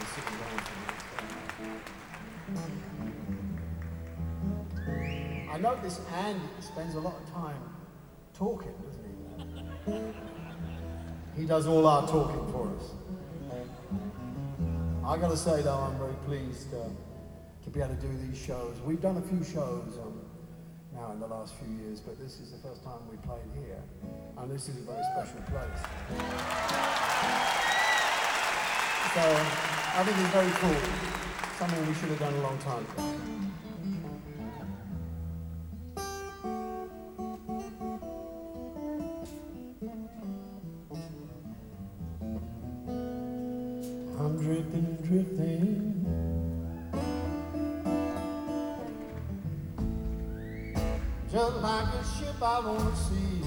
sitting down for me. I notice Andy spends a lot of time talking, doesn't he? He does all our talking for us. I gotta say though, I'm very pleased to be able to do these shows. We've done a few shows now in the last few years, but this is the first time we played here, and this is a very special place. So I think it's very cool. Something we should have done a long time ago. I'm drifting, drifting. Just like a ship out on the sea.